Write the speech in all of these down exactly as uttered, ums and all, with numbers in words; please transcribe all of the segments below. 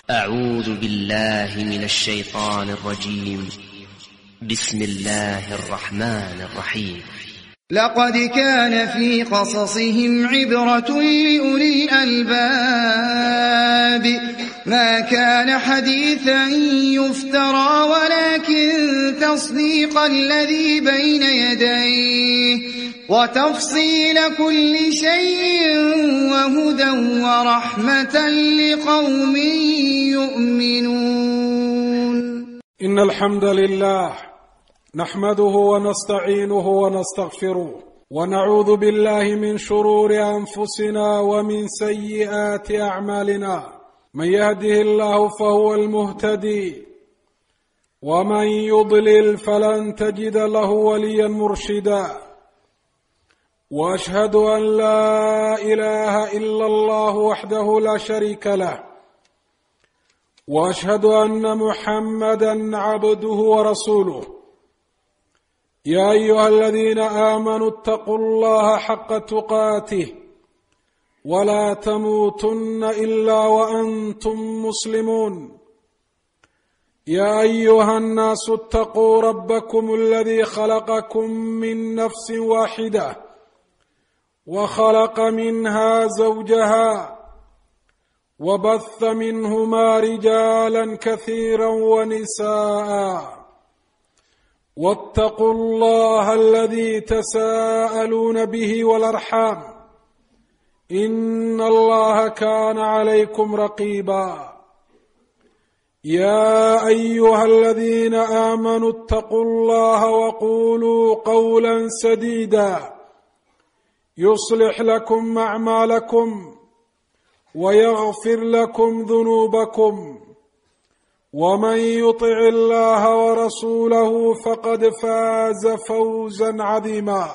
أعوذ بالله من الشيطان الرجيم. بسم الله الرحمن الرحيم. لقد كان في قصصهم عبرة لأولي الألباب ما كان حديثا يفترى ولكن تصديق الذي بين يديه وتفصيل كل شيء وهدى ورحمة لقوم يؤمنون. إن الحمد لله نحمده ونستعينه ونستغفره ونعوذ بالله من شرور أنفسنا ومن سيئات أعمالنا. من يهده الله فهو المهتدي ومن يضلل فلن تجد له وليا مرشدا. وأشهد أن لا إله إلا الله وحده لا شريك له وأشهد أن محمدا عبده ورسوله. يا أيها الذين آمنوا اتقوا الله حق تقاته ولا تموتن إلا وأنتم مسلمون. يا أيها الناس اتقوا ربكم الذي خلقكم من نفس واحدة وخلق منها زوجها وبث منهما رجالا كثيرا ونساء واتقوا الله الذي تساءلون به والأرحام إن الله كان عليكم رقيبا. يا أيها الذين آمنوا اتقوا الله وقولوا قولا سديدا يصلح لكم أعمالكم ويغفر لكم ذنوبكم ومن يطع الله ورسوله فقد فاز فوزا عظيما.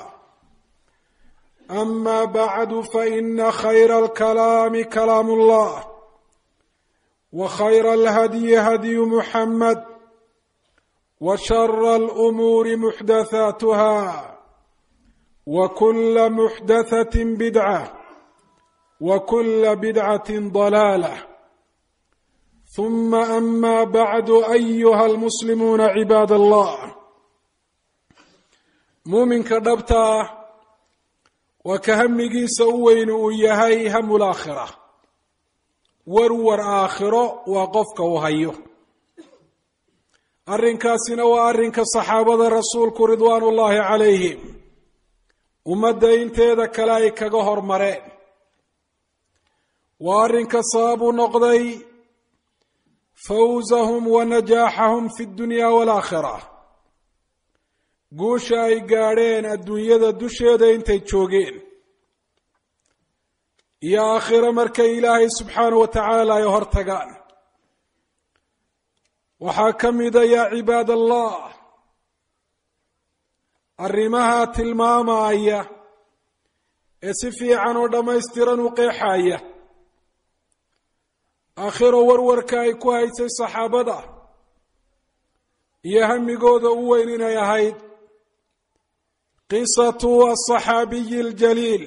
أما بعد فإن خير الكلام كلام الله وخير الهدي هدي محمد وشر الأمور محدثاتها وكل محدثة بدعة وكل بدعة ضلالة. ثم أما بعد أيها المسلمون عباد الله. مؤمنك دبتا وكهمجيس وين وياهي هم الآخرة ورور آخرة وقفك وهيه. أرنكاسنا وأرنك الصحابة رسولك رضوان الله عليهم ummadda inteeda kale ay kaga hormareen. waa arrinka sabab u noqday fawzahum wa najaaxahum fi dunya waalaakhira. guusha ay gaadheen adduunyada dusheeda intay joogeen iyo aakhiro markay ilaahay subxaanahu wa tacaala ay hor tagaan. waxaa ka mida yaa cibaad allah arrimaha tilmaamaya ee si fiican oo dhammaystiran u qeexaya aakhiro warwarka ay ku haysay saxaabada iyo hamigooda u weyn inay ahayd qisatu asaxaabiyi aljaliil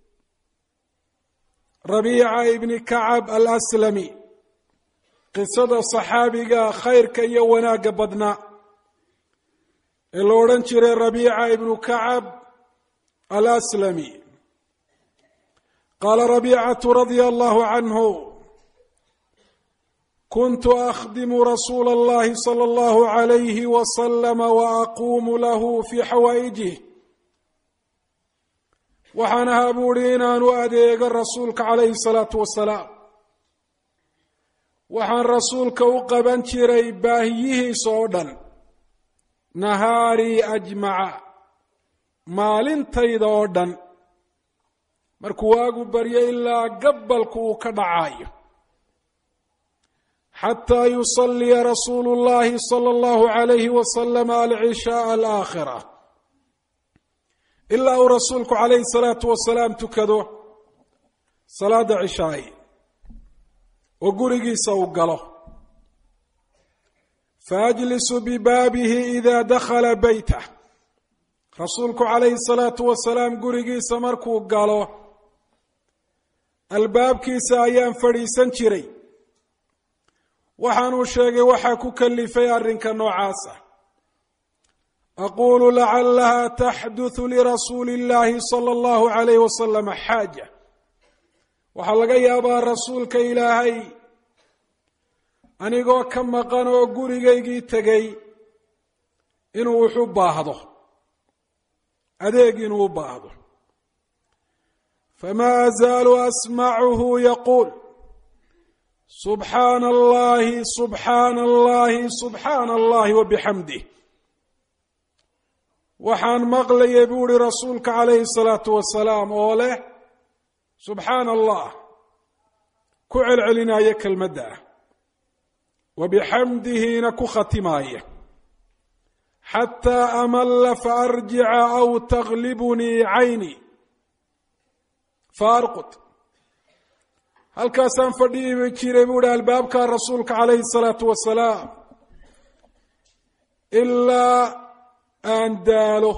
rabiica ibni kacab alaslami. qisada saxaabiga khayrka iyo wanaagga badnaa ee la odhan jiray rabiica ibnu kacab alaslami. qaala rabiicatu radia allahu canhu kuntu akhdimu rasuula allahi sala allahu calayhi wasalama waaquumu lahu fii xawaa'ijih. waxaan ahaa buuhi inaanu adeego rasuulka calayhi salaatu wasalaam. waxaan rasuulka u qaban jiray baahiyihiisa oo dhan nahaarii ajmaca maalintayda oo dhan markuu waagu baryo ilaa gabbalku uu ka dhacayo. xataa yusalliya rasuulu llahi sala allahu calayhi wasalama alcishaaa alaakhira ilaa uu rasuulku calayhi salaatu wasalaam tukado salaada cishaay oo gurigiisa uu galo. faajlisu bibaabihi idaa dakhala beytah. rasuulku calayhi salaatu wasalaam gurigiisa markuu galo albaabkiisa ayaan fadhiisan jiray waxaanuu sheegay waxaa ku kalifay arrinka noocaasa aquulu lacallaha taxduthu lirasuuli illaahi sala allahu calayh wasalam xaaja waxaa laga yaabaa rasuulka ilaahay anigoo ka maqan oo gurigaygii tegay inuu wuxu baahdo adeeg inuu u baahdo famaa azaalu asmacuhu yaquul subxaana allahi subxaana allahi subxaana allahi wabixamdih waxaan maqlayay buu uhi rasuulka calayhi salaatu wasalaam oo leh subxaana allah ku celcelinaya kelmadda ah wabixamdihina ku khatimaaya xataa amalla faarjica aw taglibunii cayni faarqud halkaasaan fadhiibi jiray buu uhi albaabka rasuulka calayhi salaatu wasalaam ilaa aan daalo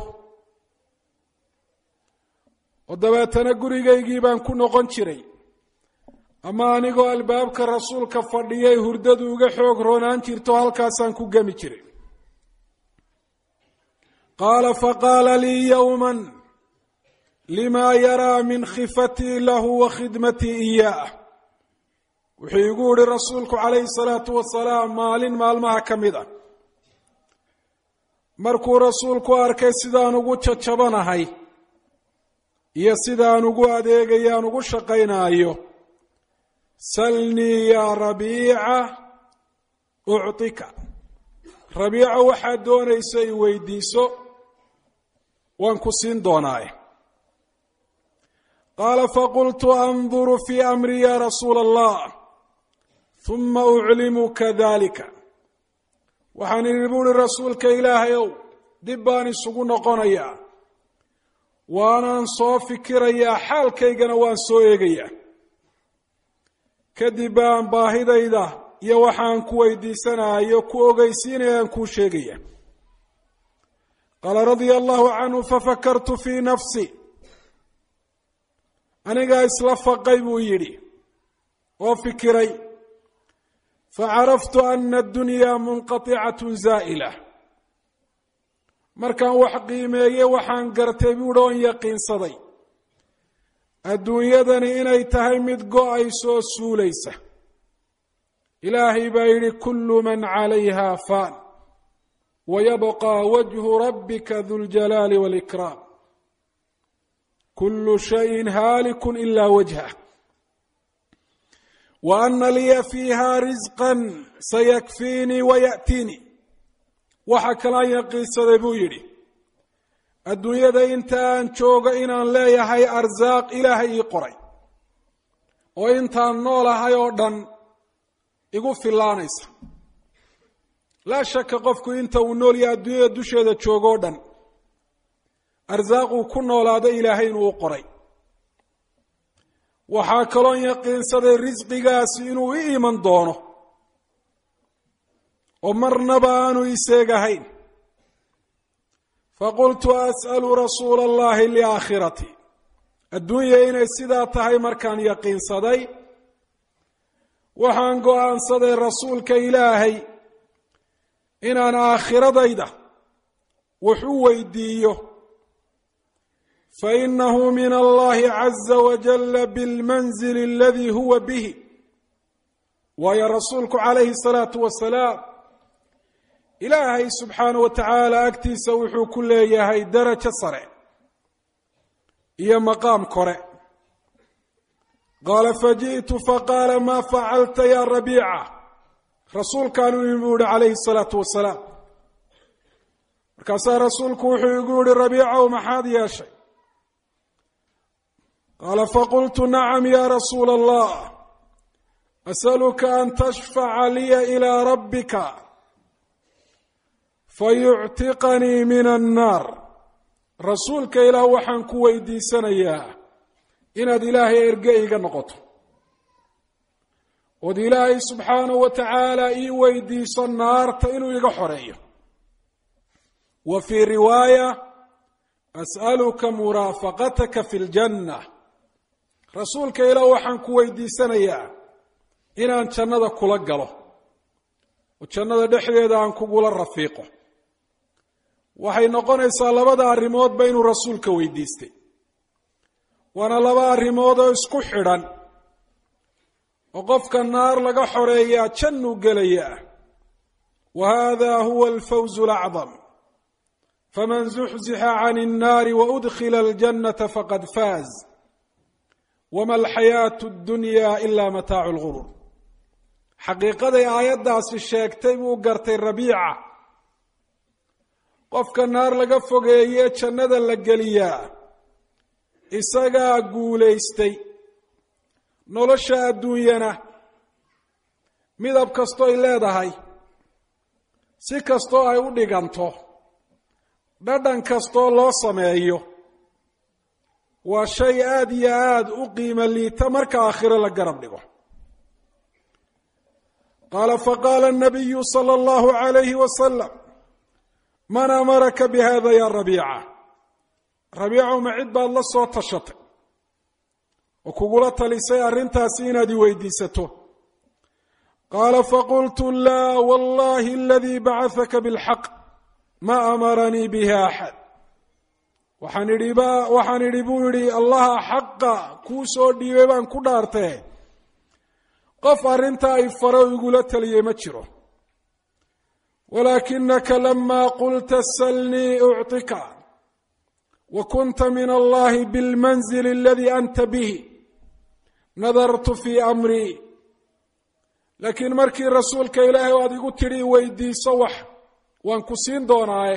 oo dabeetana gurigaygii baan ku noqon jiray ama anigoo albaabka rasuulka fadhiyay hurdadu uga xoog roonaan jirto halkaasaan ku gemi jiray qaala faqaala lii yowman limaa yaraa min khifatii lahu wa khidmatii iyaah wuxuu igu yihi rasuulku calayhi salaatu wasalaam maalin maalmaha ka mid a markuu rasuulku arkay sidaan ugu jajabanahay iyo sidaan ugu adeegayaan ugu shaqaynaayo salnii yaa rabiica uctika rabiica waxaad doonayso i weydiiso waan ku siin doonaaye qaala faqultu anduru fii amri ya rasuula allah huma uclimuka dalika waxaan idhi buuhi rasuulka ilaahay ow dib baan isugu noqonayaa waanaan soo fikirayaa xaalkaygana waan soo eegayaa kadib baan baahidayda iyo waxaan ku weydiisanayo ku ogeysiinaya aan kuu sheegaya qaala radia allahu canhu fafakartu fii nafsi anigaa isla faqay buu yidhi oo fikiray facaraftu ana addunyaa munqaطicatun zaa'ila markaan wax qiimeeye waxaan gartay buuhi oon yaqiinsaday adduunyadani inay tahay mid go-aysoo suulaysa ilaahay baa yidhi kullu man calayha faan wayabqى wajhu rabbika duljalaali wاlikraam kulu shayin haalikun ila wajhah wa ana liya fiiha risqa sayakfiinii wayaأtiinii waxa kalaan yaqiinsaday buu yidhi adduunyada inta aan joogo inaan leeyahay arsaaq ilaahay ii qoray oo intaan noolahay oo dhan igu filaanaysa laa shaka qofku inta uu nool yahay adduunyada dusheeda joogo o dhan arsaaq uu ku noolaado ilaahay inuu u qoray waxaa kaloon yaqiinsaday risqigaasi inuu i iman doono oo marnaba aanu iseegahayn faqultu as'alu rasuula allahi liaakhirati adduunya inay sidaa tahay markaan yaqiinsaday waxaan go-aansaday rasuulka ilaahay inaan aakhiradayda wax u weydiiyo fainahu min allahi caza wajala bilmanzil aladii huwa bihi waayo rasuulku calayhi salaatu wasalaam ilaahay subxaanahu wa tacaala agtiisa wuxuu ku leeyahay darajo sare iyo maqaam kore qaala faji'tu faqaala maa facalta ya rabiica rasuulkaan u imi buu yihi calayhi salaatu wasalaam markaasaa rasuulku wuxuu igu yihi rabiicow maxaad yeeshay qaala faqultu nacam ya rasuula allah asaluka an tashfaca liya ilaa rabbika fayuctiqanii min annaar rasuulka ilaah waxaan ku weydiisanayaa inaad ilaahay erge iga noqoto ood ilaahay subxaanahu wa tacaala ii weydiiso naarta inuu iga xoreeyo wa fii riwaaya as'aluka muraafaqataka fi ljanna rasuulka ilaah waxaan ku weydiisanayaa inaan jannada kula galo oo jannada dhexdeeda aan kugula rafiiqo waxay noqonaysaa labada arrimoodba inuu rasuulka weydiistay waana laba arrimood oo isku xidhan oo qofka naar laga xoreeyaa jannuu gelayaa وهذا هو الفوز الأعظم فمن زحزح عن النار وأدخل الجنة فقد فاز وما الحياة الدنيا إلا متاع الغرور حقيقة آيات الشيكتي وقرتي الربيعة قفك النار لقفك إياتش الندى لقليا إساقا قوليستي نولشا الدنيا مذهب كستو إلا دهي si kastoo ay u dhiganto dhadhan kastoo loo sameeyo waa shay aad iyo aad u qiimo liita marka aakhiro la garab dhigo qaala faqaala الnabiyu salى اllahu عalayhi wasalam man amaraka bihada ya rabiica rabiico ma cid baad la soo tashatay oo kugula talisay arrintaasi inaad i weydiisato قال فقلت لا والله الذي بعثك بالحق ما أمرني بها أحد waxaan idhi buu yidhi allaha xaqa kuu soo dhiibay baan ku dhaartee qof arrintaa i faro igula taliyey ma jiro walaakinaka lamaa qulta salnii ucطika wa kunta min allahi bilmanzil aladii anta bihi nadartu fii amrii laakiin markii rasuulka ilaahay aad igu tidhi weydiiso wax waan ku siin doonaaye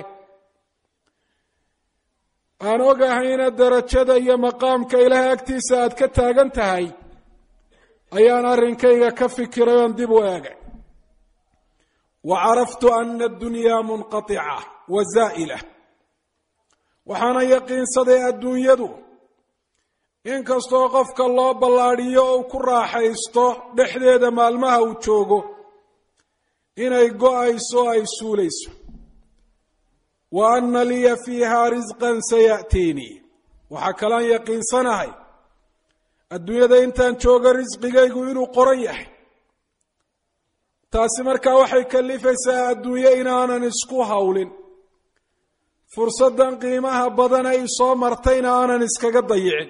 aan ogahayna darajada iyo maqaamka ilaahay agtiisa aad ka taagan tahay ayaan arrinkayga ka fikiray oon dib u eegay wa caraftu ana addunyaa munqatica wa zaa'ila waxaana yaqiinsaday adduunyadu inkastoo qofka loo ballaadhiyo oo ku raaxaysto dhexdeeda maalmaha uu joogo inay go'ayso ay suulayso wa anna liya fiihaa risqan saya'tiinii waxaa kalaan yaqiinsanahay adduunyada intaan joogo risqigaygu inuu qoran yahay taasi markaa waxay kallifaysaa adduunye inaanan isku hawlin fursaddan qiimaha badan ay soo martayna aanan iskaga dayicin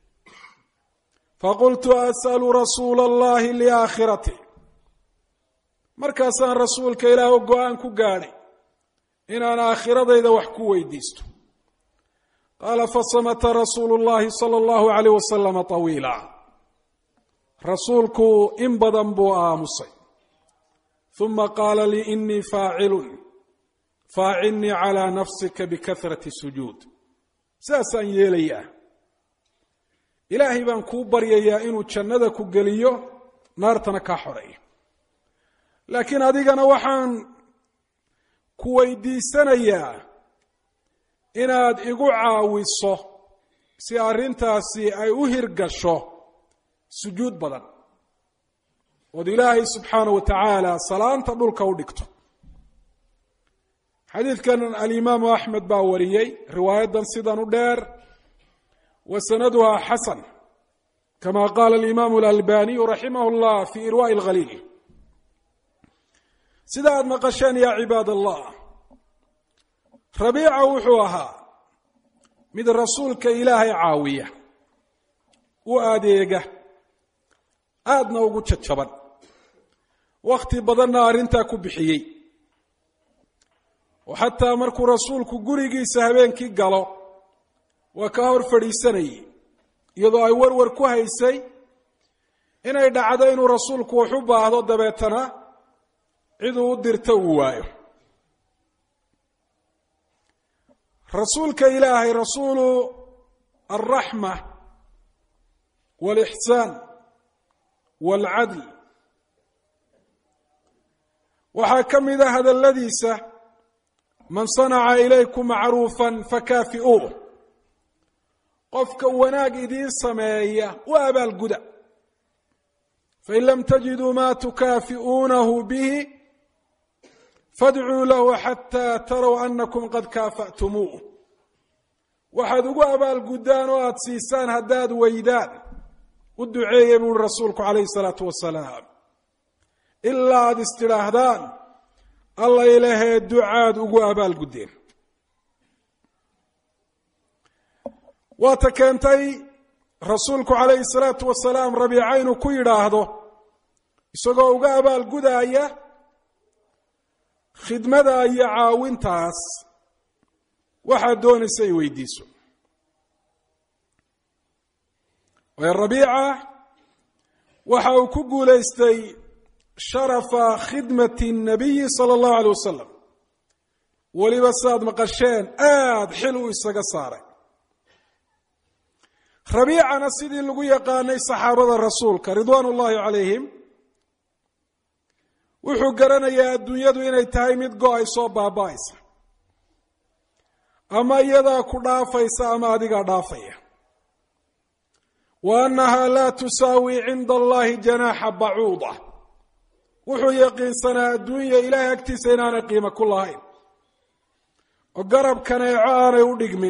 faqultu as'alu rasuula allahi liaakhirati markaasaan rasuulka ilaah oo go-aan ku gaadhay inaan aakhiradayda wax ku weydiisto qaala fasamata rasuulu llahi sala allahu alayh wasalama tawiila rasuulku in badan buu aamusay uma qaala lii inii faacilun faacinnii calaa nafsika bikahrati sujuud saasaan yeelayaa ilaahay baan kuu baryayaa inuu jannada ku geliyo naartana kaa xoreeyo laakiin adigana waxaan ku weydiisanayaa inaad igu caawiso si arrintaasi ay u hirgasho sujuud badan ood ilaahay subxaanahu wa tacaala salaanta dhulka u dhigto xadiidkan alimaamu axmed baa wariyey riwaayaddan sidan u dheer وسندها حسن كما قال الإمام الألباني رحمه الله في إرواء الغليل سداد مقشان يا عباد الله ربيع وحوها من الرسول كإله عاوية وآديقة آدنا وقود شتشبا وقت بدنا أرنتا كبحيي وحتى مركو رسولك قريقي سهبين كي قالوا وكهور فريساني iyadoo ay warwar ku haysay inay dhacdo inuu rasuulku wax u baahdo dabeetana cid uu dirto uu waayo rasuulka ilaahay rasuulu arrahma walihsan walcadl waxaa ka mid ah hadalladiisa man sanaca ilaykum macruufan fakaafi'uuh qofka wanaag idiin sameeya u abaalguda fain lam tajiduu maa tukaafi'uunahu bihi fadcuu lahu xataa tarow anakum qad kaafa'tumuuh waxaad ugu abaalguddaan oo aada siisaan haddaad weydaan u duceeya buuhi rasuulku calayhi salaatu wasalaam ilaa aada istidhaahdaan alla ilaahay ducaad ugu abaalgudeen. waata keentay rasuulku calayhi salaatu wasalaam Rabiica inuu ku yidhaahdo isagoo uga abaalgudaya khidmada iyo caawintaas waxaad doonaysa ay weydiiso. waayo Rabiica waxa uu ku guulaystay sharafa khidmati nabiyi sala allahu alayh wasalam, weliba sidaad maqasheen aada xil uu isaga saaray. Rabiicana sidii lagu yaqaanay saxaabada rasuulka ridwaan ullahi calayhim wuxuu garanayaa adduunyadu inay tahay mid go-ayso oo baaba-aysa, ama iyadaa ku dhaafaysa ama adigaa dhaafaya. wa annaha laa tusaawi cinda allahi janaaxa bacuuda, wuxuu yaqiinsanaa adduunya ilaahay agtiisa inaanay qiimo ku lahayn oo garab kaneeco aanay u dhigmin.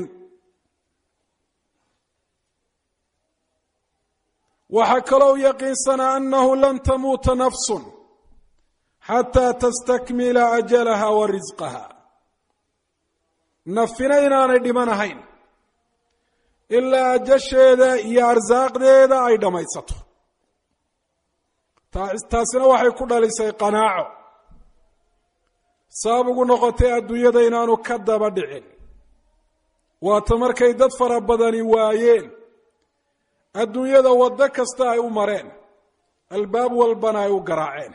waxaa kaloo yaqiinsanaa annahu lan tamuuta nafsun xataa tastakmila ajalaha wa risqaha, nafina inaanay dhimanahayn ilaa ajasheeda iyo arsaaqdeeda ay dhammaysato. taasina waxay ku dhalisay qanaaco, sabab ugu noqotay adduunyada inaanu ka daba dhicin. waata markay dad fara badani waayeen adduunyada waddo kasta ay u mareen, albaab walbana ay u garaaceen.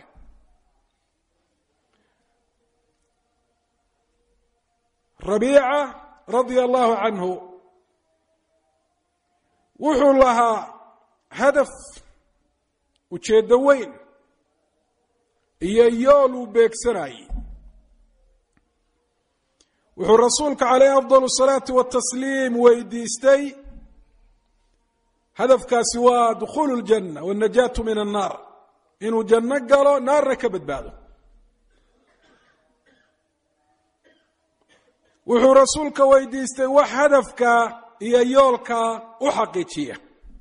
Rabiica radia allahu canhu wuxuu lahaa hadaf, ujeeddo weyn iyo yool uu beegsanayay. wuxuu rasuulka calayhi afdal salaati watasliim weydiistay, hadafkaasi waa dukhuulu ljanna wاnnajaatu min annaar, inuu janno galo naarna ka badbaado. wuxuu rasuulka weydiistay wax hadafka iyo yoolka u xaqiijiya.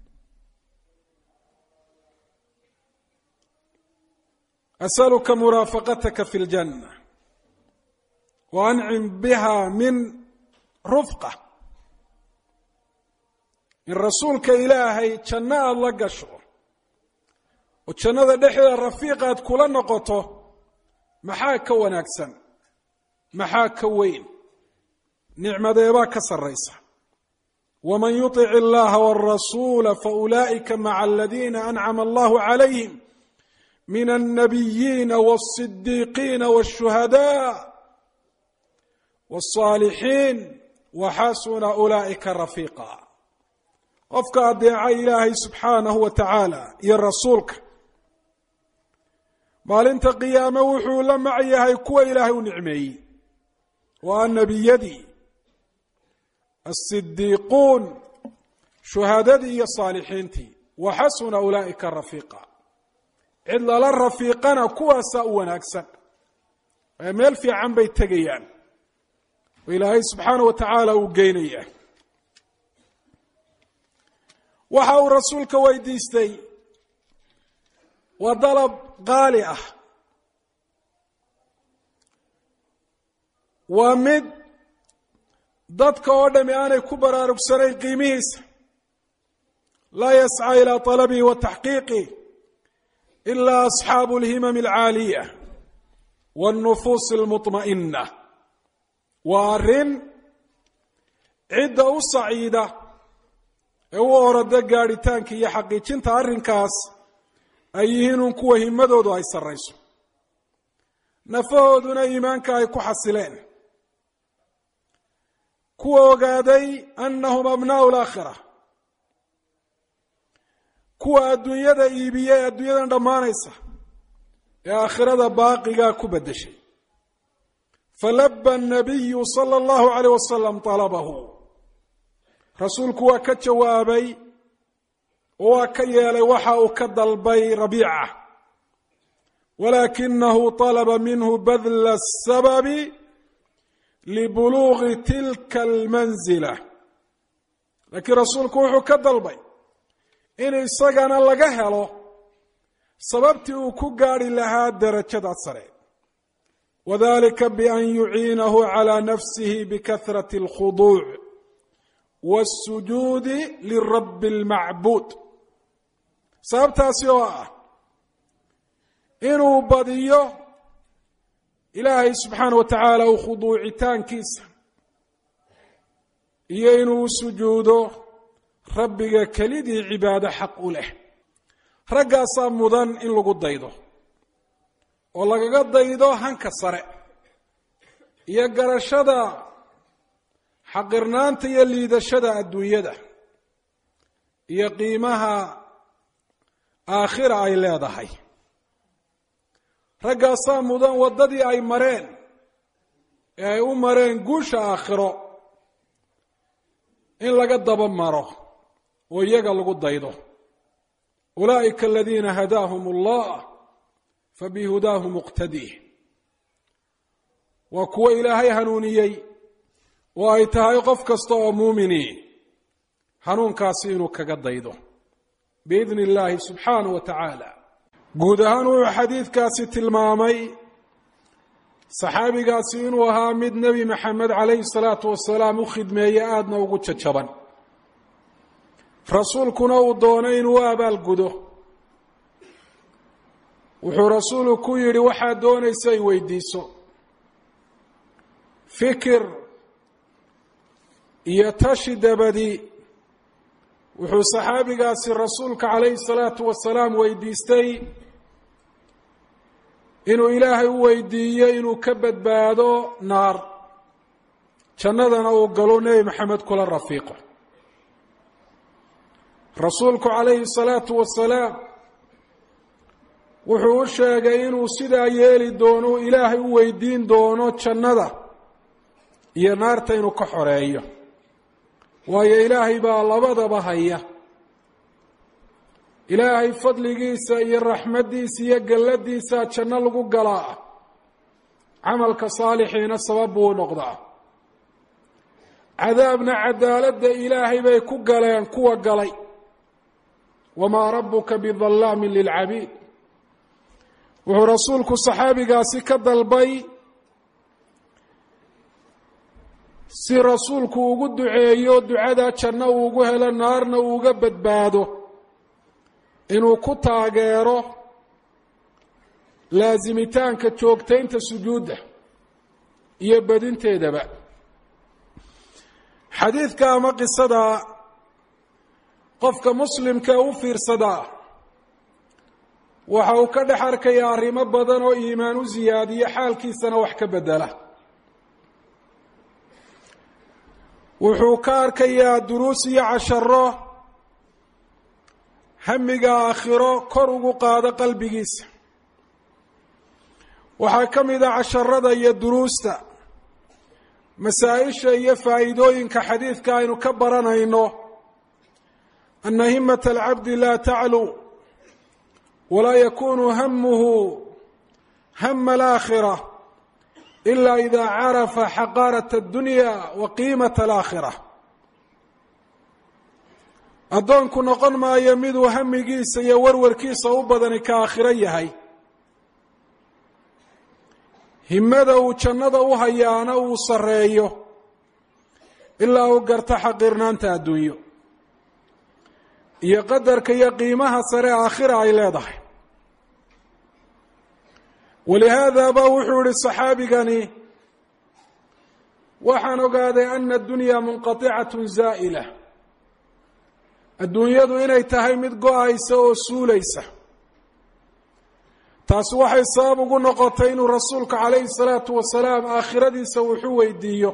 asaluka muraafaqataka fi ljanna wa ancim biha min rufqa, in rasuulka ilaahay janno aada la gasho oo jannada dhexdeeda rafiiq aad kula noqoto, maxaa ka wanaagsan, maxaa ka weyn, nicmadeebaa ka sarraysa. waman yutic illaha wاrasuula faulaa'ika maca aladiina ancama allahu calayhim min alnabiyiina wاlصidiiqiina wاshuhadaa wاlصaalixiin waxasuna ulaa'ika rafiiqa. qofka adeeca ilaahay subxaanahu wa tacaala iyo rasuulka maalinta qiyaame wuxuu la mac yahay kuwa ilaahay u nicmeeyey, waa nebiyadii, asidiiquun, shuhadadii iyo saalixiintii. waxasuna ulaa'ika rafiiqa, cid lala rafiiqana kuwaasaa u wanaagsan, meel fiican bay tegayaan oo ilaahay subxaanahu wa tacaala uu geynayaa. waxa uu rasuulka weydiistay waa dalab qaali ah, waa mid dadka oo dhami aanay ku baraarugsanayn qiimihiisa. laa yascى ilى طalabihi wa taxqiiqih ila asxaabu اlhimam اlcaaliya wاlnufuus اlmuطma'ina. waa arrin cidda u saciida ee u orada gaadhitaanka iyo xaqiijinta arrinkaas ay yihiin un kuwa himadoodu ay sarrayso, nafahooduna iimaanka ay ku xasileen, kuwa ogaaday annahum abnaa'u laakhira, kuwa adduunyada iibiyey ee adduunyadan dhammaanaysa ee aakhirada baaqigaa ku beddeshay. falabba annabiyu sala allahu calayh wasalam talabahu, rasuulku waa ka jawaabay oo waa ka yeelay waxa uu ka dalbay Rabiica, walaakinahu talaba minhu badla asababi libuluugi tilka almanzila. laakiin rasuulku wuxuu ka dalbay in isagana laga helo sababtii uu ku gaadhi lahaa darajada sare, وذلك بأن يعينه على نفسه بكثرة الخضوع والسجود للرب المعبود. sababtaasi oo ah inuu badiyo ilaahay subxaanaه wa tacaala uu khuduucitaankiisa iyo inuu sujuudo rabbiga kelidii cibaado xaq u leh. raggaasaa mudan in lagu daydo oo lagaga daydo hanka sare iyo garashada xaqirnaanta iyo liidashada adduunyada iyo qiimaha aakhira ay leedahay. raggaasaa mudan waddadii ay mareen ee ay u mareen guusha aakhiro in laga daba maro oo iyaga lagu daydo. ulaa'ika aladiina hadaahum allah fabihudaahu muqtadii. waa kuwo ilaahay hanuuniyey oo ay tahay qof kasta oo muumini hanuunkaasi inuu kaga daydo biidni illaahi subxaanahu wa tacaala. guud ahaan wuxuu xadiidkaasi tilmaamay saxaabigaasi inuu ahaa mid nebi maxamed calayhi salaatu wasalaam u khidmeeye aadna ugu jajaban, rasuulkuna uu doonay inuu u abaalgudo. wuxuu rasuulu ku yidhi waxaad doonaysa ay weydiiso. fikir iyo tashi dabadi wuxuu saxaabigaasi rasuulka calayhi salaatu wasalaam weydiistay inuu ilaahay u weydiiyo inuu ka badbaado naar, jannadana uu galo nebi maxamed kula rafiiqo. rasuulku calayhi salaatu wasalaam wuxuu u sheegay inuu sidaa yeeli doono, ilaahay u weydiin doono jannada iyo naarta inuu ka xoreeyo, waayo ilaahay baa labadaba haya. ilaahay fadligiisa iyo raxmaddiisa iyo galladiisa janno lagu galaa, camalka saalixiina sabab buu u noqdaa. cadaabna cadaaladda ilaahay bay ku galeen kuwa galay. wamaa rabbuka bidallaamin lilcabiid. wuxuu rasuulku saxaabigaasi ka dalbay si rasuulku ugu duceeyo ducada janno uu ugu helo, naarna uu uga badbaado, inuu ku taageero laasimitaanka joogtaynta sujuudda iyo badinteedaba. xadiidka ama qisada qofka muslimka u fiirsadaa waxa uu ka dhex arkayaa arrimo badan oo iimaan u siyaadiyo, xaalkiisana wax ka bedela. wuxuu ka arkayaa duruus iyo casharo hamiga aakhiro kor ugu qaado qalbigiisa. waxaa ka mid a casharada iyo duruusta masaa-isha iyo faa'iidooyinka xadiidka aynu ka baranayno ana himata alcabdi laa taclu walaa yakunu hamuhu hama alaakhira ila ida carafa xaqaarat addunya wa qiimata alaakhira. addoonku noqon maayo miduu hamigiisa iyo warwarkiisa u badani ka aakhiro yahay, himada uu jannada u hayaana uu sarreeyo ilaa uu garto xaqirnaanta adduunyo iyo qadarka iyo qiimaha sare aakhira ay leedahay. walihaada ba wuxuu ihi saxaabigani waxaan ogaaday ana addunya munqaطicatun zaa'ila. adduunyadu inay tahay mid go-aysa oo suulaysa. taasi waxay sabab ugu noqotay inuu rasuulka calayhi salaatu wasalaam aakhiradiisa wuxuu weydiiyo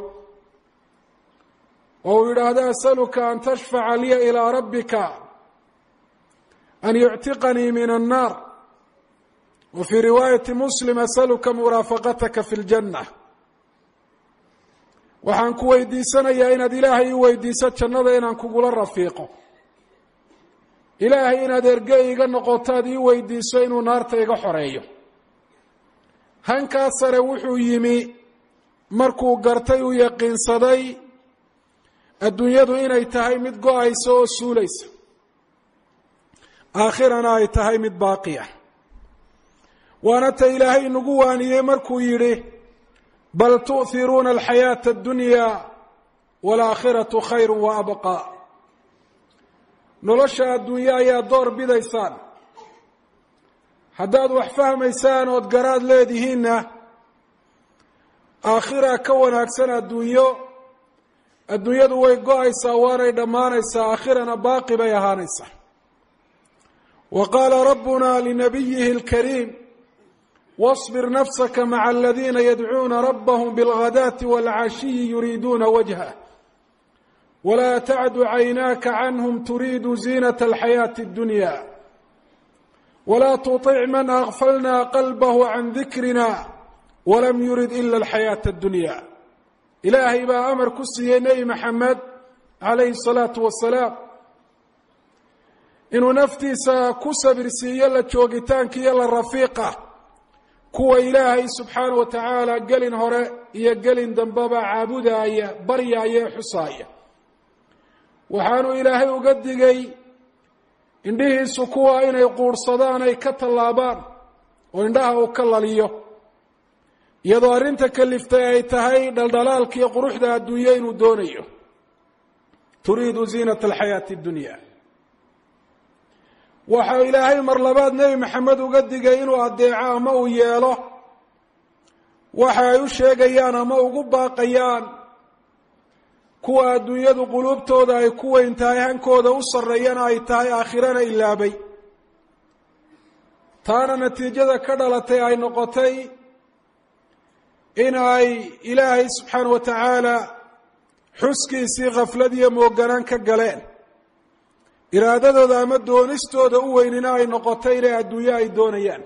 oo uu yidhaahdo asaluka an tashfaca liya ilaa rabbika an yuctiqanii min annaar, wa fii riwaayati muslim asaluka muraafaqataka fi ljanna. waxaan ku weydiisanayaa inaad ilaahay i weydiiso jannada inaan kugula rafiiqo, ilaahay inaad erge iga noqoto aad ii weydiiso inuu naarta iga xoreeyo. hankaa sare wuxuu yimi markuu gartay uu yaqiinsaday adduunyadu inay tahay mid go-aysa oo suulaysa, aakhirana ay tahay mid baaqiya. waana ta ilaahay nagu waaniyey markuu yidhi بل تؤثرون الحياة الدنيا والآخرة خير وأبقى nolosha adduunye ayaa door bidaysaan haddaad wax fahmaysaan ood garaad leedihiinna aakhira ka wanaagsan adduunyo adduunyadu way go-aysaa waanay dhammaanaysaa aakhirana baaqi bay ahaanaysaa wa qaala rabbuna linabiyihi alkariim واصبر نفسك مع الذين يدعون ربهم بالغداة والعشي يريدون وجهه ولا تعد عيناك عنهم تريد زينة الحياة الدنيا ولا تطع من أغفلنا قلبه عن ذكرنا ولم يرد إلا الحياة الدنيا إلهي با أمر كسي نبي محمد عليه الصلاة والسلام إنه نفتيسا كسبرسي يلا جوغتانك يلا الرفيقة kuwa ilaahay subxaanahu wa tacaala gelin hore iyo gelin dambeba caabudaaya baryaaya xusaaya waxaanu ilaahay uga digay indhihiisu kuwa inay quursadaan ay ka tallaabaan oo indhaha uu ka laliyo iyadoo arrinta kaliftay ay tahay dhaldhalaalka iyo quruxda adduunye inuu doonayo turiidu ziinata alxayaati addunya waxaa ilaahay mar labaad nebi maxamed uga digay inuu adeeco ama uu yeelo waxa ay u sheegayaan ama ugu baaqayaan kuwa adduunyadu quluubtooda ay ku weyn tahay hankooda u sarreeyana ay tahay aakhirana ilaabay taana natiijada ka dhalatay ay noqotay in ay ilaahay subxaana wa tacaala xuskiisii khaflad iyo mooganaan ka galeen iraadadooda ama doonistooda u weynina ay noqotay inay adduunye ay doonayaan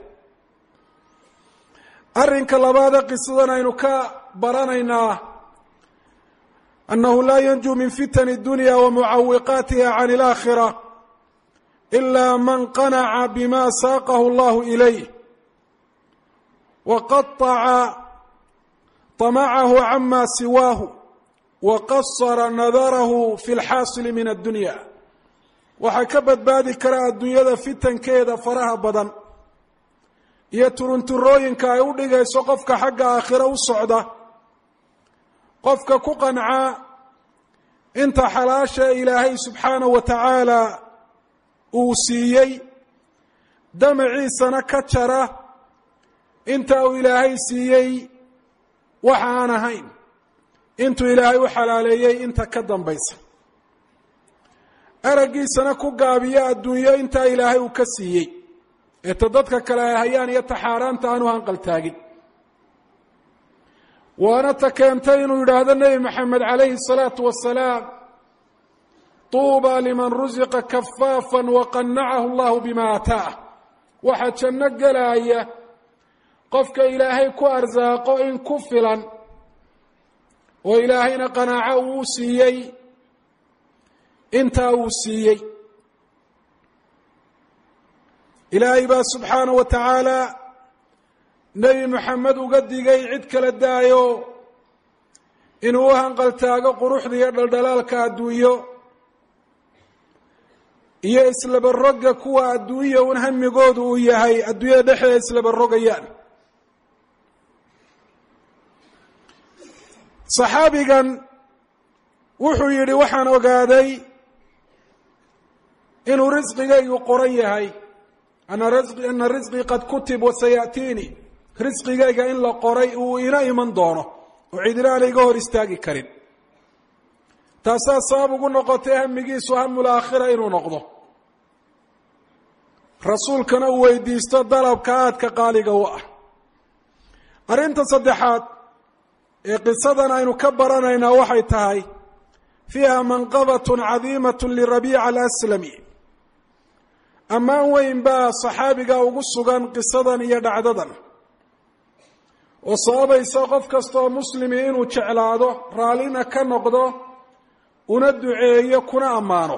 arrinka labaada qisadan aynu ka baranaynaa annahu laa yanjuu min fitani dunya wa mucawiqaatiha can alaakhira ilaa man qanaca bima saaqahu allahu ilayh wa qataca طamacahu cama siwaahu wa qasara nadarahu fi lxaasili min addunya waxaa ka badbaadi kara adduunyada fitankeeda faraha badan iyo turunturooyinka ay u dhigayso qofka xagga aakhiro u socda qofka ku qanca inta xalaasha ilaahay subxaanahu wa tacaala uu siiyey damaciisana ka jara inta uu ilaahay siiyey waxa aan ahayn intuu ilaahay u xalaaleeyey inta ka dambaysa araggiisana ku gaabiyo adduunyo intaa ilaahay uu ka siiyey ee ta dadka kale ay hayaan iyo taxaaraanta aanu hanqaltaagin waana ta keentay inuu yidhaahdo nebi maxamed calayhi الsalaatu wasalaam tuuba liman rusiqa kafaafan waqanacahu allahu bima ataah waxaa janno gelaya qofka ilaahay ku arsaaqo in ku filan oo ilaahayna qanaaco uu siiyey intaa uu siiyey ilaahay baa subxaanahu wa tacaala nebi maxamed uga digay cid kala daayo inuu u hanqaltaago quruxda iyo dhaldhalaalka adduunyo iyo islabarogga kuwa adduunya un hamigoodu uu yahay adduunyada dhexdeeda islabarogayaan saxaabigan wuxuu yidhi waxaan ogaaday inuu risqigaygu qoran yahay ana risqii qad kutib wasayaatiini risqigayga in la qoray uu ina iman doono oo cidina aanay iga hor istaagi karin taasaa sabab ugu noqotay hamigiisu hamul aakhira inuu noqdo rasuulkana uu weydiisto dalabka aadka qaaliga u ah arrinta saddexaad ee qisadan aynu ka baranaynaa waxay tahay fiiha manqabatun cadiimatun lirabiica alaslami ammaan weyn baa saxaabiga ugu sugan qisadan iyo dhacdadan oo sababaysa qof kastaoo muslimi inuu jeclaado raallina ka noqdo una duceeyo kuna ammaano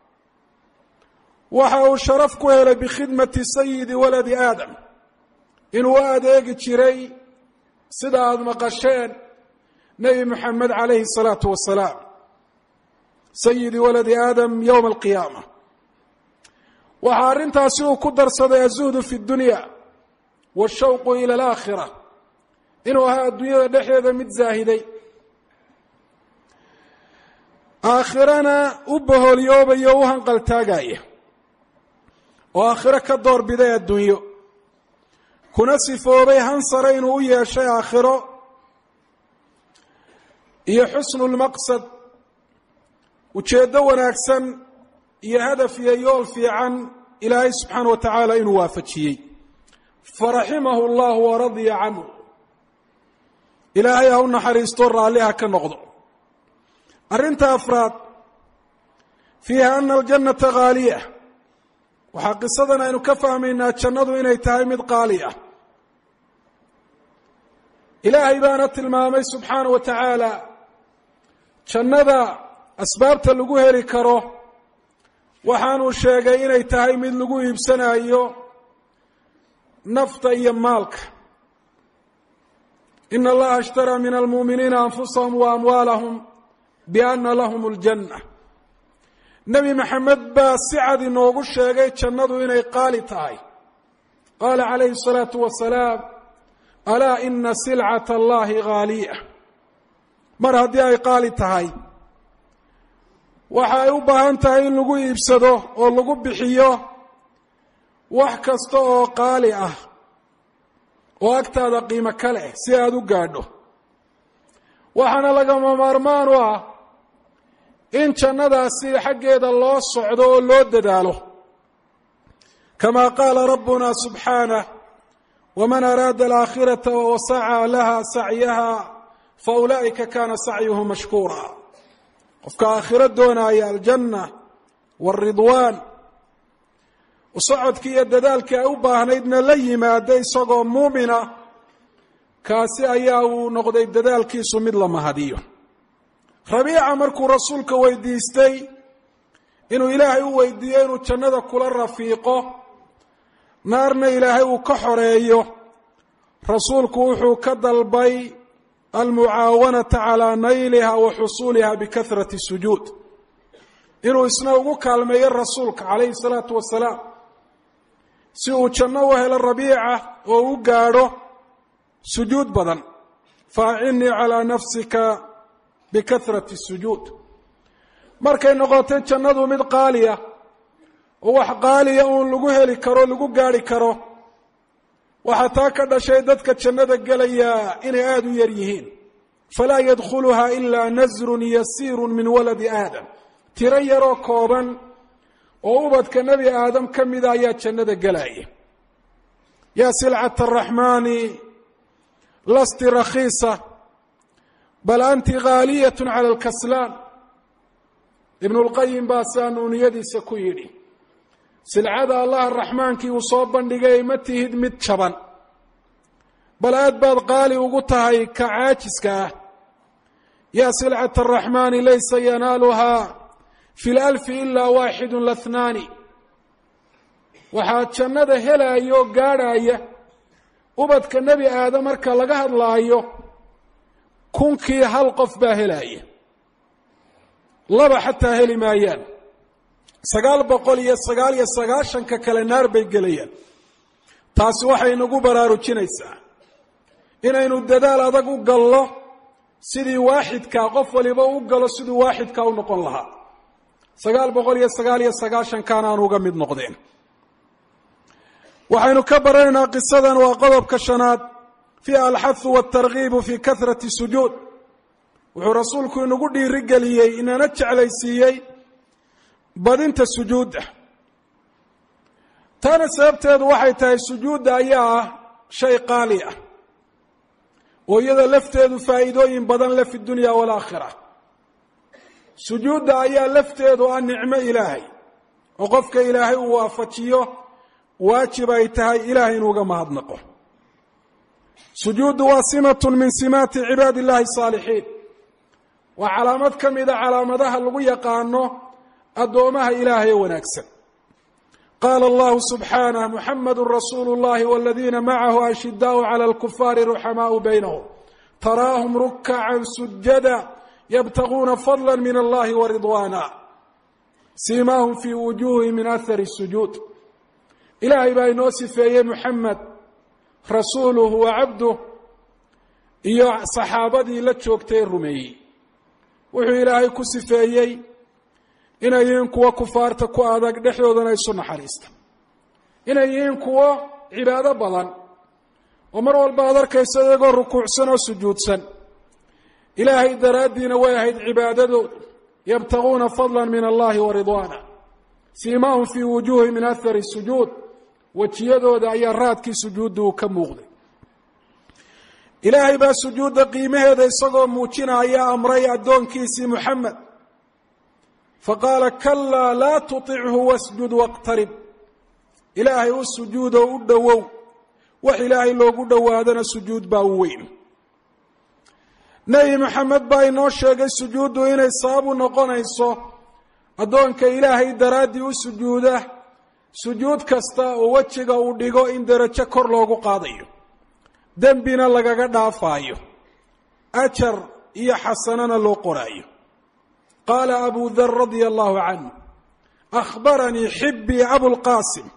waxa uu sharaf ku helay bikhidmati sayidi waladi aadam inuu u adeegi jiray sida aada maqasheen nebi moxamed calayhi الsalaatu wasalaam sayidi waladi aadam yowma alqiyaama waxaa arrintaasi uu ku darsaday azuhdu fi اdunya wاshawqu ila alaakhira inuu ahaa adduunyada dhexdeeda mid zaahiday aakhirana u bahoolyoobaya o u hanqaltaagaya oo aakhiro ka door biday adduunyo kuna sifoobay hansare inuu u yeeshay aakhiro iyo xusnulmaqsad ujeeddo wanaagsan iyo hadaf iyo yool fiican ilaahay subxaana wa tacaala inuu waafajiyey faraximahu allahu waradiya canhu ilaahay ha u naxariisto raalli ha ka noqdo arrinta afraad fiiha ana aljannata haaliya waxaa qisadan aynu ka fahmaynaa jannadu inay tahay mid qaali ah ilaahay baana tilmaamay subxaana wa tacaala jannada asbaabta lagu heli karo waxaanuu sheegay inay tahay mid lagu iibsanayo nafta iyo maalka ina allaha ishtaraa min almu'miniina anfusahum wa amwaalahum biana lahum aljanna nebi maxamed baa si cad inoogu sheegay jannadu inay qaali tahay qaala calayhi الsalaatu wasalaam alaa ina silcata allahi haaliya mar haddii ay qaali tahay waxa ay u baahan tahay in lagu iibsado oo lagu bixiyo wax kasta oo qaali ah oo agtaada qiimo ka leh si aada u gaadho waxaana lagama maarmaan u ah in jannadaasi xaggeeda loo socdo oo loo dadaalo kamaa qaala rabbuna subxaanah waman araada alaakhirata wasacaa laha sacyaha faulaa'ika kaana sacyuhu mashkuura qofka aakhiro doonaya aljanna waaridwaan socodkii iyo dadaalkii ay u baahnaydna la yimaada isagoo muumina kaasi ayaa uu noqday dadaalkiisu mid la mahadiyo rabiica markuu rasuulka weydiistay inuu ilaahay u weydiiyo inuu jannada kula rafiiqo naarna ilaahay uu ka xoreeyo rasuulku wuxuu ka dalbay almucaawanata calaa nayliha wa xusuuliha bikahrati sujuud inuu isna ugu kaalmeeyo rasuulka calayhi الsalaatu wasalaam si uu janno u helo rabiica oo u gaadho sujuud badan faacinnii calaa nafsika bikahrati sujuud markay noqotay jannadu mid qaaliya oo wax qaaliya uun lagu heli karo lagu gaadhi karo waxaa taa ka dhashay dadka jannada gelaya inay aada u yar yihiin falaa yadkhuluha ilaa nasrun yasiirun min waladi aadam tiro yaroo kooban oo ubadka nebi aadam ka mida ayaa jannada gelaya yaa silcata araxmaani lasti rakhiisa bal anti khaaliyat cala alkaslaan ibnu lqayim baa saa nuuniyadiisa ku yidhi silcada allah raxmaankii uu soo bandhigay ma tihid mid jaban bal aad baad qaali ugu tahay ka caajiska ah yaa silcata araxmaani laysa yanaaluhaa fi lalfi ilaa waaxidu lathnaani waxaa jannada helaya oo gaadhaya ubadka nebi aadam marka laga hadlaayo kunkii hal qof baa helaya laba xataa heli maayaan sagaal boqol iyo sagaal iyo sagaashanka kale naar bay gelayaan taasi waxay nagu baraarujinaysaa inaynu dadaal adag u gallo sidii waaxidkaa qof waliba u galo siduu waaxidkaa u noqon lahaa sagaal boqol iyo sagaal iyo sagaashankaan aan uga mid noqdeen waxaynu ka baranaynaa qisadan waa qodobka shanaad fiiha alxathu waaltargiibu fii kahrati sujuud wuxuu rasuulku inagu dhiiri geliyey inana jeclaysiiyey badinta sujuudda taana sababteedu waxay tahay sujuudda ayaa ah shay qaali ah oo iyada lafteedu faa'iidooyin badan le fi dunya waalaakhira sujuudda ayaa lafteedu ah nicmo ilaahay oo qofka ilaahay uu waafajiyo waajib ay tahay ilaahay inuuga mahadnaqo sujuuddu waa simatun min simaati cibaadi illahi asaalixiin waa calaamad ka mida calaamadaha lagu yaqaano addoomaha ilaahay ee wanaagsan qaala allahu subxaanah muxamadu rasuulu اllahi waladiina macahu ashidaau cala alkufaari ruxamaau baynahum taraahum rukacan sujada yabtaguuna fadla min allahi waridwaana siimaahum fii wujuuhihim min ahari sujuud ilaahay baa inoo sifeeyey muxamed rasuuluhu wa cabduh iyo saxaabadii la joogtay rumeeyey wuxuu ilaahay ku sifeeyey inay yihiin kuwo kufaarta ku adag dhexdoodana isu naxariista inay yihiin kuwo cibaado badan oo mar walba aad arkaysa iyagoo rukuucsan oo sujuudsan ilaahay daraaddiina way ahayd cibaadadoodu yabtaguuna fadlan min allahi wa ridwaana siimaahum fii wujuuhi min ahari sujuud wejiyadooda ayaa raadkii sujuudda uu ka muuqday ilaahay baa sujuudda qiimaheeda isagoo muujinaya amray addoonkiisii muxamed faqaala kalaa laa tuطichu wasjud wاqtarib ilaahay u sujuudo u dhowow wax ilaahay loogu dhowaadana sujuud baa u weyn nebi moxamed baa inoo sheegay sujuuddu inay sabab u noqonayso addoonka ilaahay daraaddii u sujuuda sujuud kasta oo wejiga uu dhigo in derajo kor loogu qaadayo dembina lagaga dhaafaayo ajar iyo xasanana loo qoraayo qaala abu dar radia allahu canhu akhbaranii xibii abulqaasim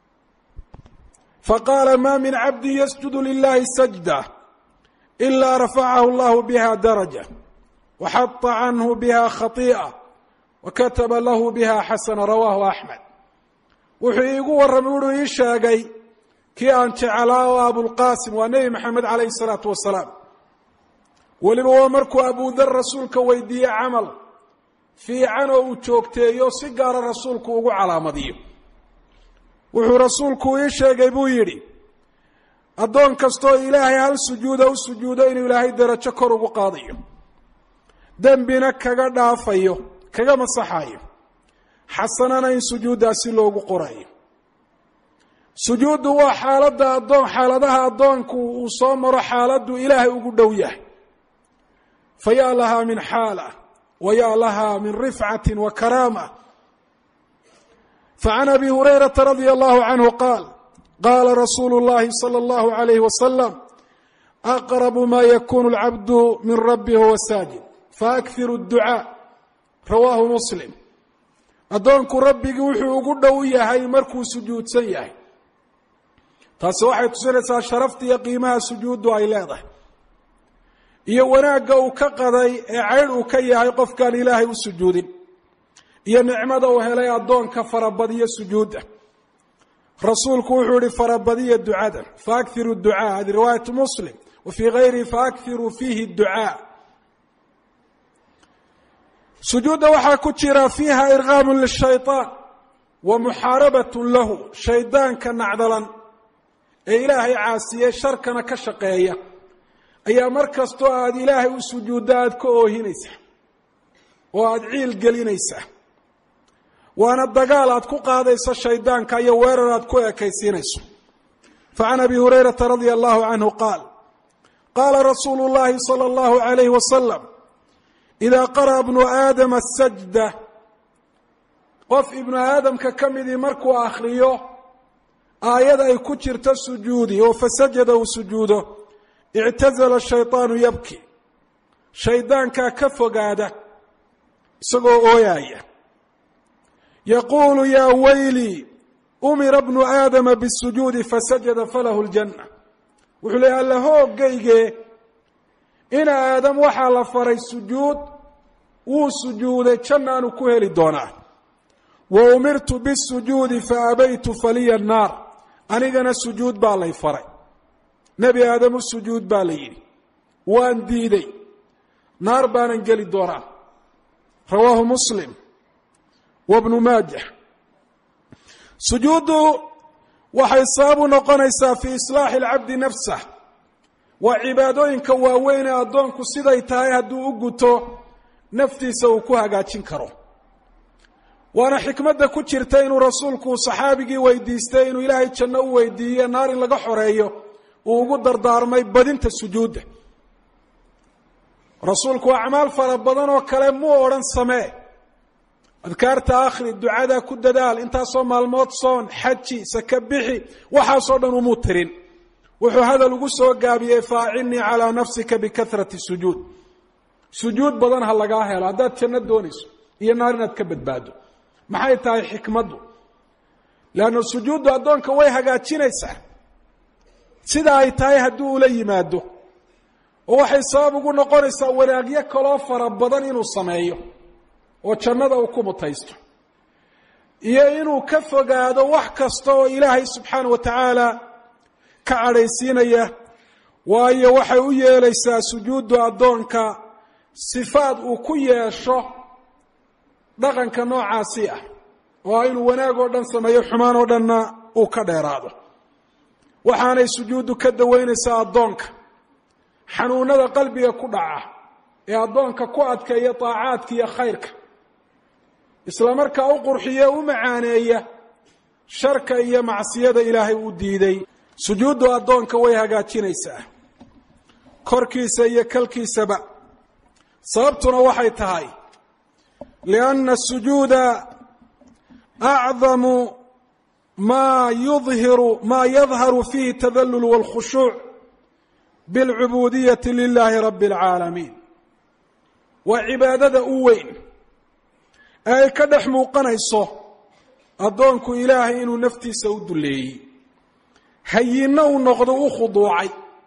faqaala ma min cabdi yasjudu lilahi sajda ilaa rafacahu allahu biha daraja waxaطa canhu biha khatii'a wakataba lahu biha xasana rawaahu axmed wuxuu iigu warramay wuxuu ii sheegay kii aan jeclaa oo abulqaasim waa nebi maxamed calayhi salaatu wasalaam weliba waa markuu abu dar rasuulka weydiiyey camal fiican oo uu joogteeyo si gaara rasuulku ugu calaamadiyo wuxuu rasuulku ii sheegay buu yidhi addoon kastoo ilaahay hal sujuuda u sujuudo inuu ilaahay derajo kor ugu qaadayo dembina kaga dhaafayo kaga masaxayo xasanana in sujuuddaasi loogu qorayo sujuuddu waa xaaladda addoon xaaladaha addoonku uu soo maro xaaladdu ilaahay ugu dhow yahay fa yaa lahaa min xaala wa yaa lahaa min rifcatin wa karaama facan abi hurayrata radia allahu canhu qaal qaala rasuulu اllahi salى اllahu عalayh wasalam aqrabu ma yakunu اlcabdu min rabbi huwa saajid faakhiru اdducaa rawaahu muslim addoonku rabbigii wuxuu ugu dhow yahay markuu sujuudsan yahay taasi waxay tusinaysaa sharafta iyo qiimaha sujuuddu ay leedahay iyo wanaagga uu ka qaday ee caydh uu ka yahay qofkaan ilaahay u sujuudin iyo nicmada uu helay addoonka farabadiyo sujuudda rasuulku wuxuu yihi farabadiya ducada faakhiru ducaa hadi riwaayatu muslim wa fii gayrihi faakhiru fiihi ducaa sujuudda waxaa ku jira fiiha irqaamu lishayطaan wa muxaarabat lahu shaydaanka nacdalan ee ilaahay caasiyey sharkana ka shaqeeya ayaa mar kastoo aada ilaahay u sujuuddo aada ka oohinaysaa oo aada ciil gelinaysaa waana dagaal aad ku qaadayso shaydaanka iyo weerar aad ku ekaysiinayso facan abi hurayrata radia allahu canhu qaal qaala rasuulu اllahi salى اllahu عalayh wasalam idaa qara'a ibnu aadama sajda qof ibnu aadamka ka midii markuu akhriyo aayad ay ku jirto sujuudi oo fasajada uu sujuudo ictazala shayطaanu yabki shaydaankaa ka fogaada isagoo ooyaaya yaquulu yaa waylii umira bnu aadama bisujuudi fasajada falahu اljanna wuxuu leeya alla hoogayge ina aadam waxaa la faray sujuud wuu sujuuday jannaanu ku heli doonaa wa umirtu bisujuudi faabaytu faliya الnaar anigana sujuud baa lay faray nebi aadamu sujuud baa la yidhi waan diiday naar baanan geli doonaa rawaahu muslim wa bnu maajah sujuuddu waxay sabab u noqonaysaa fii islaaxi alcabdi nafsah waa cibaadooyinka waaweyn ee addoonku siday tahay hadduu u guto naftiisa uu ku hagaajin karo waana xikmadda ku jirta inuu rasuulku saxaabigii weydiistay inuu ilaahay janno u weydiiye naar in laga xoreeyo uu ugu dardaarmay badinta sujuudda rasuulku acmaal fara badan oo kale muu odhan samee adkaarta akhri ducada ku dadaal intaasoo maalmood soon xaji saka bixi waxaasoo dhan umuu tirin wuxuu hadal ugu soo gaabiyey faacinnii calaa nafsika bikahrati sujuud sujuud badan ha lagaa helo haddaad janno doonayso iyo naar inaad ka badbaado maxay tahay xikmaddu leanna sujuuddu addoonka way hagaajinaysaa sida ay tahay hadduu ula yimaado oo waxay sabab ugu noqonaysaa wanaagyo kaloo fara badan inuu sameeyo oo jannada uu ku mutaysto iyo inuu ka fogaado wax kasta oo ilaahay subxaana wa tacaala ka cadhaysiinaya waayo waxay u yeelaysaa sujuuddu addoonka sifaad uu ku yeesho dhaqanka noocaasi ah oo inuu wanaag oo dhan sameeyo xumaan oo dhanna uu ka dheeraado waxaanay sujuuddu ka daweynaysaa addoonka xanuunada qalbiga ku dhaca ee addoonka ku adkeeya taacaadka iyo khayrka isla markaa u qurxiya u macaaneeya sharka iyo macsiyada ilaahay uu diiday sujuuddu addoonka way hagaajinaysaa korkiisa iyo kalkiisaba sababtuna waxay tahay lianna asujuuda acdamu maa yudhiru maa yadharu fiihi tadallul waalkhushuuc bilcubuudiyati lilaahi rabbi alcaalamiin waa cibaadada u weyn ee ay ka dhex muuqanayso addoonku ilaahay inuu naftiisa u dulleeyey hayinna uu noqdo u khuduucay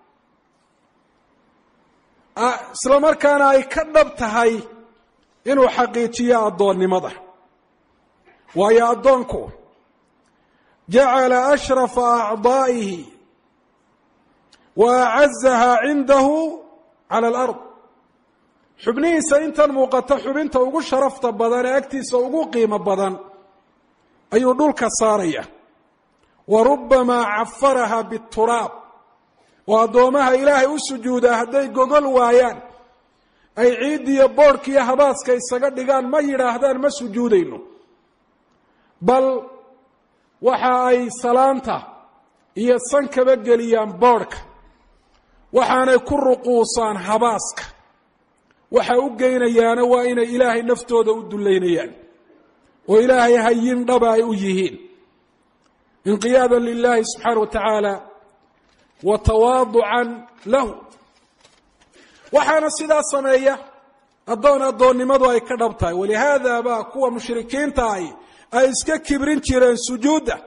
isla markaana ay ka dhab tahay inuu xaqiijiyo addoonnimada waayo addoonku jacala ashrafa acdaa'ihi wa acazahaa cindahu cala alard xubnihiisa intan muuqata xubinta ugu sharafta badan ee agtiisa ugu qiimo badan ayuu dhulka saaraya wa rubbamaa cafaraha bituraab oo addoomaha ilaahay u sujuudaa hadday gogol waayaan ay ciid iyo boodhka iyo habaaska isaga dhigaan ma yidhaahdaan ma sujuudayno bal waxa ay salaanta iyo sankaba geliyaan boodhka waxaanay ku ruquusaan habaaska waxa u geynayaana waa inay ilaahay naftooda u dullaynayaan oo ilaahay hayin dhaba ay u yihiin inqiyaadan lilaahi subxaana wa tacaala wa tawaaducan lahu waxaana sidaa sameeya addoon addoonnimadu ay ka dhab tahay walihaada baa kuwa mushrikiinta ahi ay iska kibrin jireen sujuudda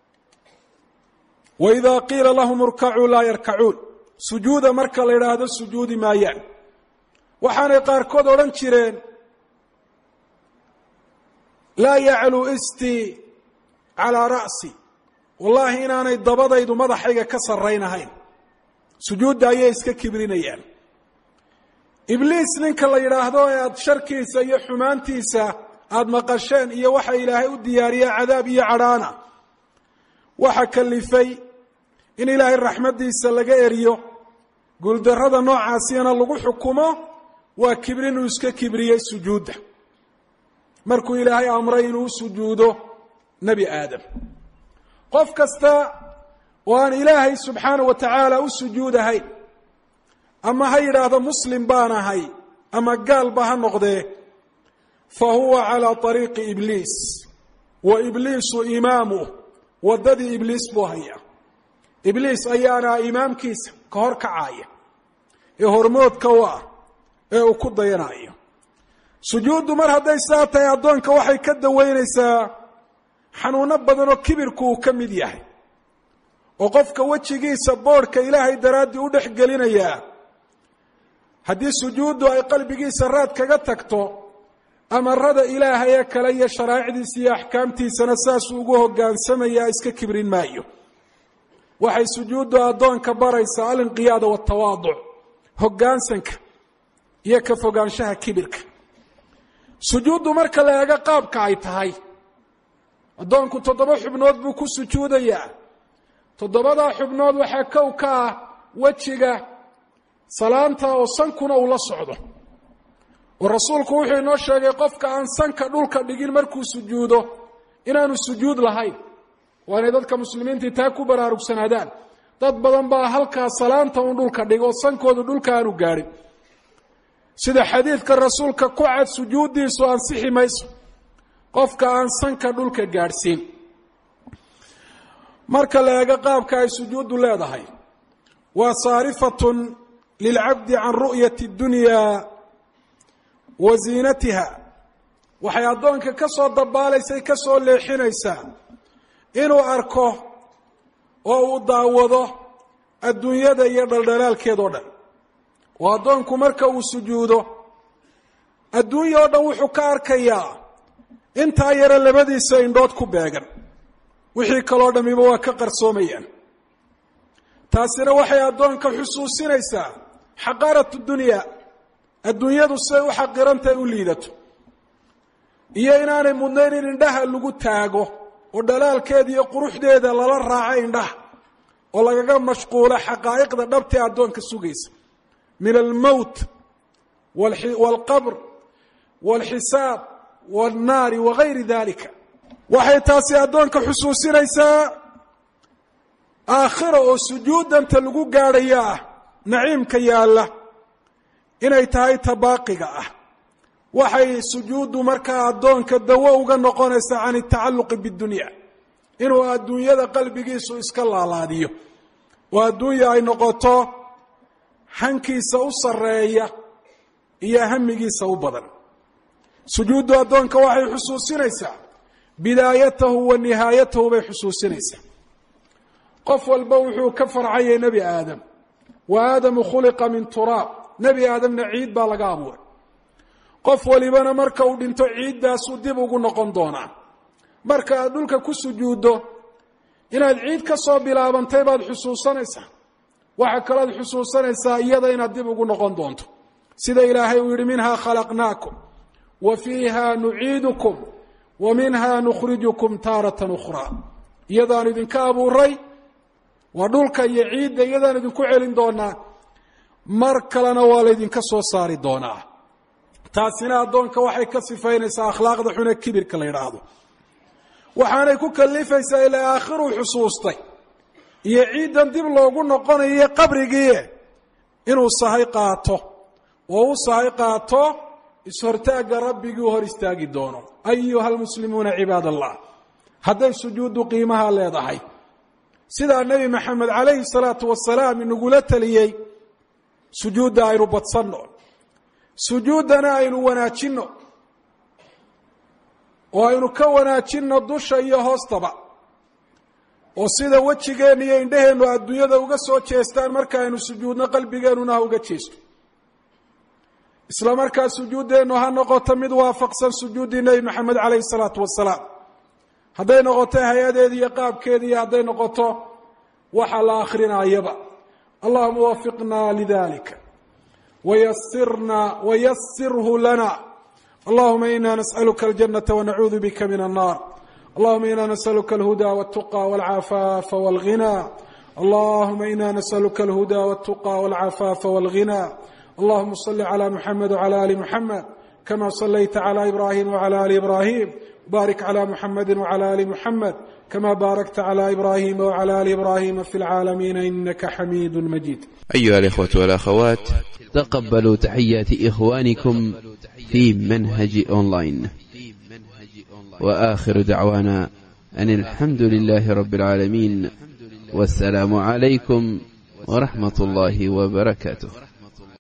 waidaa qiila lahum irkacuu laa yarkacuun sujuuda marka la yidhaahdo sujuudi maayaan waxaanay qaarkood odhan jireen laa yacluu istii calaa ra'si wallaahi inaanay dabadaydu madaxayga ka sarraynahayn sujuudda ayay iska kibrinayaan ibliis ninka la yidhaahdo ee aada sharkiisa iyo xumaantiisa aada maqasheen iyo waxa ilaahay u diyaariya cadaab iyo cadhaana waxa kalifay in ilaahay raxmaddiisa laga eriyo guuldarrada noocaasiyana lagu xukumo waa kibrin uu iska kibriyey sujuudda markuu ilaahay amray inuu u sujuudo nebi aadam qof kasta oo aan ilaahay subxaana wa tacaala u sujuudahayn ama ha yidhaahdo muslim baan ahay ama gaalba ha noqdee fa huwa calaa طariiqi ibliis wa ibliisu imaamuh waddadii ibliis buu hayaa ibliis ayaana imaamkiisa ka hor kacaaya ee hormoodka u ah ee uu ku dayanayo sujuuddu mar hadday saa tahay addoonka waxay ka daweynaysaa xanuuno badan oo kibirku uu ka mid yahay oo qofka wejigiisa boodhka ilaahay daraaddii u dhex gelinayaa haddii sujuuddu ay qalbigiisa raad kaga tagto amarada ilaahay ee kale iyo sharaa'icdiisa iyo axkaamtiisana saasuu ugu hogaansamayaa iska kibrin maayo waxay sujuuddu addoonka baraysaa alinqiyaada waatawaaduc hoggaansanka iyo ka fogaanshaha kibirka sujuuddu marka la eego qaabka ay tahay addoonku toddoba xubnood buu ku sujuudayaa toddobadaa xubnood waxaa kow ka ah wejiga salaanta oo sankuna uu la socdo oo rasuulku wuxuu inoo sheegay qofka aan sanka dhulka dhigin markuu sujuudo inaanu sujuud lahayn waa inay dadka muslimiintii taa ku baraarugsanaadaan dad badan baa halkaa salaanta un dhulka dhigo oo sankoodu dhulka aanu gaadhin sida xadiidka rasuulka ku cad sujuuddiisu ansixi mayso qofka aan sanka dhulka gaadhsiin marka la eego qaabka ay sujuuddu leedahay waa saarifatun lilcabdi can ru'yati اdunyaa wa ziinatiha waxay addoonka ka soo dabaalaysay ka soo leexinaysaa inuu arko oo uu daawado adduunyada iyo dhaldhalaalkeedoo dhan oo addoonku marka uu sujuudo adduunya oo dhan wuxuu ka arkayaa intaa yare labadiisa indhood ku beegan, wixii kaloo dhammiba waa ka qarsoomayaan. taasina waxay addoonka xusuusinaysaa xaqaaratu dunyaa, adduunyadu siday u xaqirantahay u liidato, iyo inaanay mudnayn in indhaha lagu taago oo dhalaalkeeda iyo quruxdeeda lala raaco indhaha oo lagaga mashquulo xaqaa'iqda dhabtee addoonka sugaysa min almowt waalqabr waalxisaab waalnaari wagayri dalika. waxay taasi addoonka xusuusinaysaa aakhira oo sujuudanta lagu gaadhaya ah, naciimka yaalla inay tahay tabaaqiga ah. waxay sujuuddu markaa addoonka dawo uga noqonaysaa can itacalluqi bidunya, inuu adduunyada qalbigiisu iska laalaadiyo oo adduunya ay noqoto hankiisa u sarreeya iyo hamigiisa u badan. sujuuddu addoonka waxay xusuusinaysaa bidaayatahu wa nihaayatahu bay xusuusinaysaa. qof walba wuxuu ka farcayay nebi aadam, wa aadamu khuliqa min turaab, nebi aadamna ciid baa laga abuuray. qof walibana marka uu dhinto ciiddaasuu dib ugu noqon doonaa. marka aad dhulka ku sujuuddo inaad ciid ka soo bilaabantay baad xusuusanaysaa. waxa kaload xusuusanaysaa iyada inaad dib ugu noqon doonto, sida ilaahay uu yidhi minhaa khalaqnaakum wa fiiha nuciidukum wa minhaa nukhrijukum taaratan ukhraa. iyadaan idinka abuuray, waa dhulka iyo ciidda, iyadaan idinku celin doonaa, mar kalena waa laydinka soo saari doonaa. taasina addoonka waxay ka sifaynaysaa akhlaaqda xune kibirka la yidhaahdo, waxaanay ku kalifaysaa ilaa aakhiruu xusuustay iyo ciiddan dib loogu noqonayo qabrigii inuu sahay qaato oo u sahay qaato ishortaagga rabbigii u hor istaagi doono. ayuha almuslimuuna cibaad allah, hadday sujuuddu qiimaha leedahay sidaa nebi maxamed calayhi salaatu wasalaam inagula taliyey, sujuudda aynu badsanno, sujuuddana aynu wanaajinno oo aynu ka wanaajinno dusha iyo hoostaba, oo sida wejigeenna iyo indhaheennu adduunyada uga soo jeestaan marka aynu sujuudno qalbigeennuna ha uga jeesto. isla markaa sujuuddeennu ha noqoto mid waafaqsan sujuuddii nebi maxamed calayhi salaatu wasalaam, hadday noqoto hay-adeeda iyo qaabkeeda iyo hadday noqoto waxa la akhrinayaba. allahuma wafiqna lidalika wayasirna wayasirhu lana. allahuma ina nas'aluka aljanata wanacuudu bika min annar. allahuma ina nas'aluka alhuda waltuqa walcafaafa walghina. allahuma ina nas'aluka alhuda waltuqa walcafaafa walghina. allahuma salli cala muxamed wcala ali muxamed kama sallayta cala ibrahim wcala ali ibrahim. barik cala muxamedi wcala ali muxamed kama baarakta cala ibrahim wcala ali ibrahim fi lcaalamiina inaka xamiid majid. أيها الإخوة والأخوات، تقبلوا تحيات إخوانكم في منهج أونلاين، وآخر دعوانا أن الحمد لله رب العالمين، والسلام عليكم ورحمة الله وبركاته.